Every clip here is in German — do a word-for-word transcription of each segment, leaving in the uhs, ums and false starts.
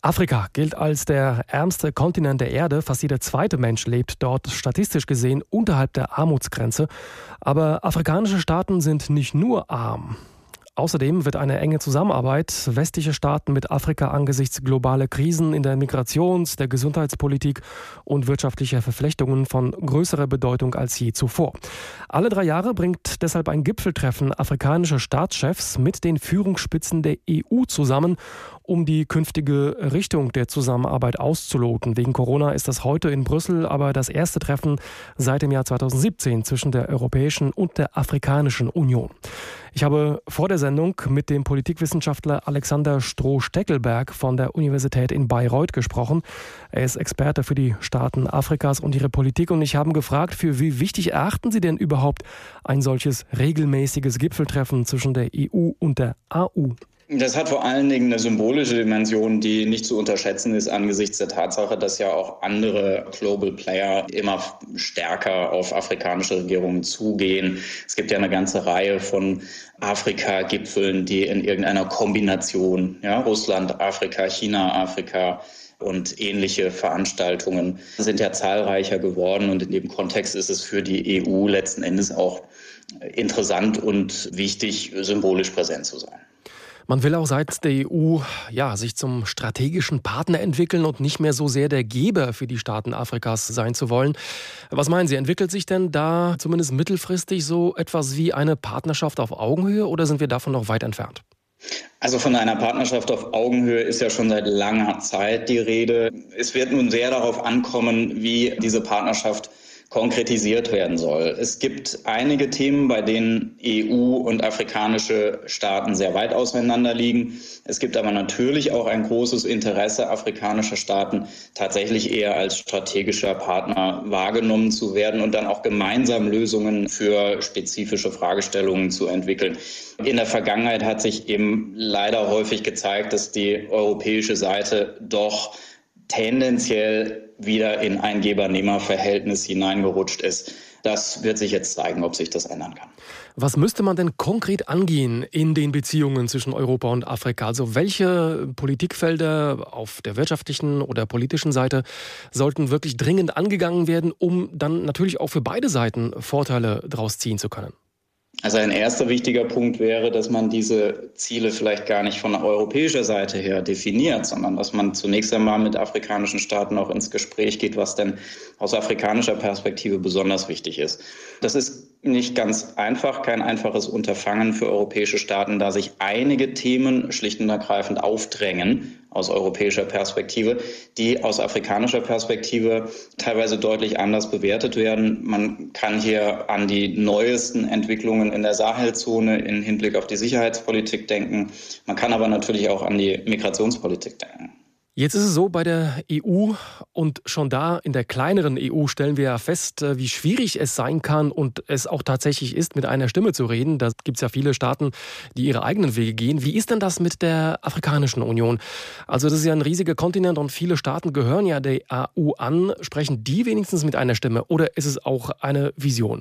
Afrika gilt als der ärmste Kontinent der Erde. Fast jeder zweite Mensch lebt dort statistisch gesehen unterhalb der Armutsgrenze. Aber afrikanische Staaten sind nicht nur arm. Außerdem wird eine enge Zusammenarbeit westlicher Staaten mit Afrika angesichts globaler Krisen in der Migrations-, der Gesundheitspolitik und wirtschaftlicher Verflechtungen von größerer Bedeutung als je zuvor. Alle drei Jahre bringt deshalb ein Gipfeltreffen afrikanischer Staatschefs mit den Führungsspitzen der E U zusammen, um die künftige Richtung der Zusammenarbeit auszuloten. Wegen Corona ist das heute in Brüssel aber das erste Treffen seit dem Jahr zweitausendsiebzehn zwischen der Europäischen und der Afrikanischen Union. Ich habe vor der Sendung mit dem Politikwissenschaftler Alexander Stroh-Steckelberg von der Universität in Bayreuth gesprochen. Er ist Experte für die Staaten Afrikas und ihre Politik. Und ich habe gefragt, für wie wichtig erachten Sie denn überhaupt ein solches regelmäßiges Gipfeltreffen zwischen der E U und der A U? Das hat vor allen Dingen eine symbolische Dimension, die nicht zu unterschätzen ist angesichts der Tatsache, dass ja auch andere Global Player immer stärker auf afrikanische Regierungen zugehen. Es gibt ja eine ganze Reihe von Afrika-Gipfeln, die in irgendeiner Kombination, ja, Russland, Afrika, China, Afrika und ähnliche Veranstaltungen sind ja zahlreicher geworden. Und in dem Kontext ist es für die E U letzten Endes auch interessant und wichtig, symbolisch präsent zu sein. Man will auch seitens der E U ja, sich zum strategischen Partner entwickeln und nicht mehr so sehr der Geber für die Staaten Afrikas sein zu wollen. Was meinen Sie, entwickelt sich denn da zumindest mittelfristig so etwas wie eine Partnerschaft auf Augenhöhe oder sind wir davon noch weit entfernt? Also von einer Partnerschaft auf Augenhöhe ist ja schon seit langer Zeit die Rede. Es wird nun sehr darauf ankommen, wie diese Partnerschaft konkretisiert werden soll. Es gibt einige Themen, bei denen E U und afrikanische Staaten sehr weit auseinander liegen. Es gibt aber natürlich auch ein großes Interesse afrikanischer Staaten, tatsächlich eher als strategischer Partner wahrgenommen zu werden und dann auch gemeinsam Lösungen für spezifische Fragestellungen zu entwickeln. In der Vergangenheit hat sich eben leider häufig gezeigt, dass die europäische Seite doch tendenziell wieder in ein Geber-Nehmer-Verhältnis hineingerutscht ist. Das wird sich jetzt zeigen, ob sich das ändern kann. Was müsste man denn konkret angehen in den Beziehungen zwischen Europa und Afrika? Also welche Politikfelder auf der wirtschaftlichen oder politischen Seite sollten wirklich dringend angegangen werden, um dann natürlich auch für beide Seiten Vorteile daraus ziehen zu können? Also ein erster wichtiger Punkt wäre, dass man diese Ziele vielleicht gar nicht von europäischer Seite her definiert, sondern dass man zunächst einmal mit afrikanischen Staaten auch ins Gespräch geht, was denn aus afrikanischer Perspektive besonders wichtig ist. Das ist nicht ganz einfach, kein einfaches Unterfangen für europäische Staaten, da sich einige Themen schlicht und ergreifend aufdrängen aus europäischer Perspektive, die aus afrikanischer Perspektive teilweise deutlich anders bewertet werden. Man kann hier an die neuesten Entwicklungen in der Sahelzone im Hinblick auf die Sicherheitspolitik denken. Man kann aber natürlich auch an die Migrationspolitik denken. Jetzt ist es so, bei der E U und schon da in der kleineren E U stellen wir ja fest, wie schwierig es sein kann und es auch tatsächlich ist, mit einer Stimme zu reden. Da gibt es ja viele Staaten, die ihre eigenen Wege gehen. Wie ist denn das mit der Afrikanischen Union? Also das ist ja ein riesiger Kontinent und viele Staaten gehören ja der A U an. Sprechen die wenigstens mit einer Stimme oder ist es auch eine Vision?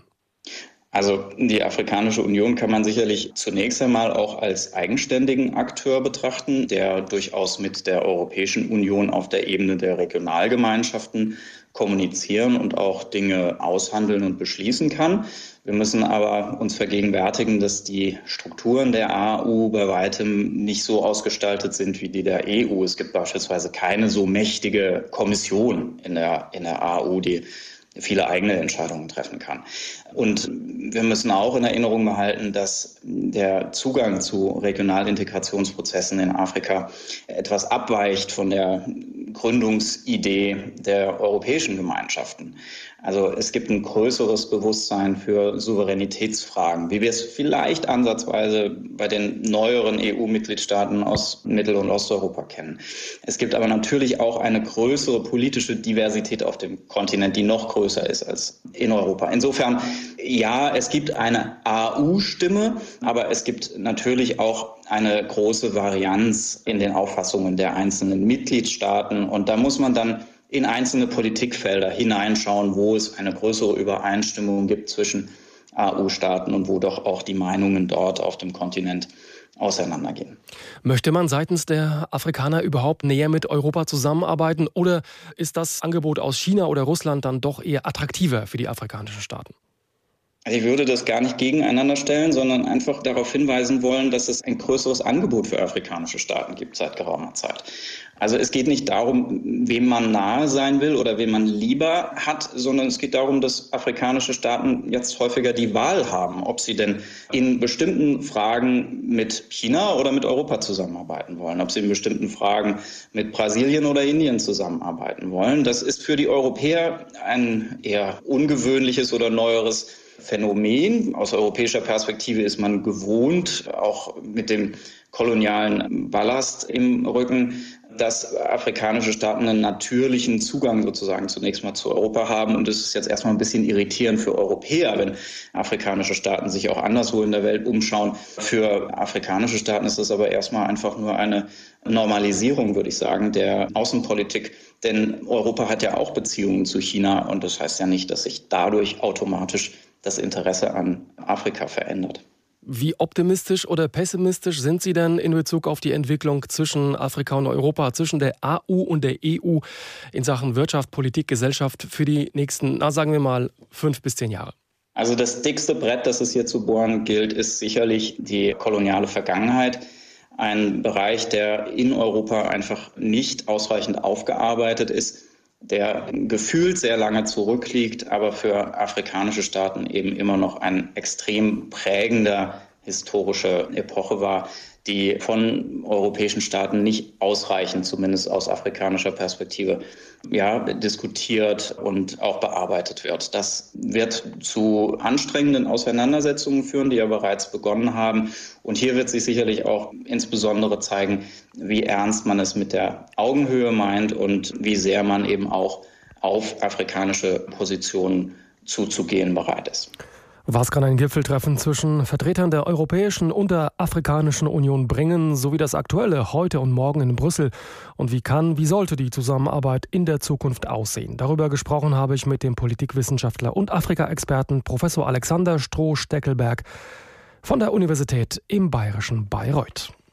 Also die Afrikanische Union kann man sicherlich zunächst einmal auch als eigenständigen Akteur betrachten, der durchaus mit der Europäischen Union auf der Ebene der Regionalgemeinschaften kommunizieren und auch Dinge aushandeln und beschließen kann. Wir müssen aber uns vergegenwärtigen, dass die Strukturen der A U bei weitem nicht so ausgestaltet sind wie die der E U. Es gibt beispielsweise keine so mächtige Kommission in der, in der A U, die viele eigene Entscheidungen treffen kann. Und wir müssen auch in Erinnerung behalten, dass der Zugang zu Regionalintegrationsprozessen in Afrika etwas abweicht von der Gründungsidee der europäischen Gemeinschaften. Also es gibt ein größeres Bewusstsein für Souveränitätsfragen, wie wir es vielleicht ansatzweise bei den neueren E U-Mitgliedstaaten aus Mittel- und Osteuropa kennen. Es gibt aber natürlich auch eine größere politische Diversität auf dem Kontinent, die noch größer ist als in Europa. Insofern, ja, es gibt eine A U-Stimme, aber es gibt natürlich auch eine große Varianz in den Auffassungen der einzelnen Mitgliedstaaten. Und da muss man dann in einzelne Politikfelder hineinschauen, wo es eine größere Übereinstimmung gibt zwischen A U-Staaten und wo doch auch die Meinungen dort auf dem Kontinent auseinandergehen. Möchte man seitens der Afrikaner überhaupt näher mit Europa zusammenarbeiten oder ist das Angebot aus China oder Russland dann doch eher attraktiver für die afrikanischen Staaten? Also ich würde das gar nicht gegeneinander stellen, sondern einfach darauf hinweisen wollen, dass es ein größeres Angebot für afrikanische Staaten gibt seit geraumer Zeit. Also es geht nicht darum, wem man nahe sein will oder wem man lieber hat, sondern es geht darum, dass afrikanische Staaten jetzt häufiger die Wahl haben, ob sie denn in bestimmten Fragen mit China oder mit Europa zusammenarbeiten wollen, ob sie in bestimmten Fragen mit Brasilien oder Indien zusammenarbeiten wollen. Das ist für die Europäer ein eher ungewöhnliches oder neueres Phänomen. Aus europäischer Perspektive ist man gewohnt, auch mit dem kolonialen Ballast im Rücken, dass afrikanische Staaten einen natürlichen Zugang sozusagen zunächst mal zu Europa haben. Und es ist jetzt erstmal ein bisschen irritierend für Europäer, wenn afrikanische Staaten sich auch anderswo in der Welt umschauen. Für afrikanische Staaten ist das aber erstmal einfach nur eine Normalisierung, würde ich sagen, der Außenpolitik. Denn Europa hat ja auch Beziehungen zu China. Und das heißt ja nicht, dass sich dadurch automatisch das Interesse an Afrika verändert. Wie optimistisch oder pessimistisch sind Sie denn in Bezug auf die Entwicklung zwischen Afrika und Europa, zwischen der A U und der E U in Sachen Wirtschaft, Politik, Gesellschaft für die nächsten, na sagen wir mal, fünf bis zehn Jahre? Also das dickste Brett, das es hier zu bohren gilt, ist sicherlich die koloniale Vergangenheit. Ein Bereich, der in Europa einfach nicht ausreichend aufgearbeitet ist, der gefühlt sehr lange zurückliegt, aber für afrikanische Staaten eben immer noch ein extrem prägender historische Epoche war, die von europäischen Staaten nicht ausreichend, zumindest aus afrikanischer Perspektive, ja, diskutiert und auch bearbeitet wird. Das wird zu anstrengenden Auseinandersetzungen führen, die ja bereits begonnen haben. Und hier wird sich sicherlich auch insbesondere zeigen, wie ernst man es mit der Augenhöhe meint und wie sehr man eben auch auf afrikanische Positionen zuzugehen bereit ist. Was kann ein Gipfeltreffen zwischen Vertretern der Europäischen und der Afrikanischen Union bringen, sowie das Aktuelle heute und morgen in Brüssel? Und wie kann, wie sollte die Zusammenarbeit in der Zukunft aussehen? Darüber gesprochen habe ich mit dem Politikwissenschaftler und Afrika-Experten Professor Alexander Stroh-Steckelberg von der Universität im bayerischen Bayreuth.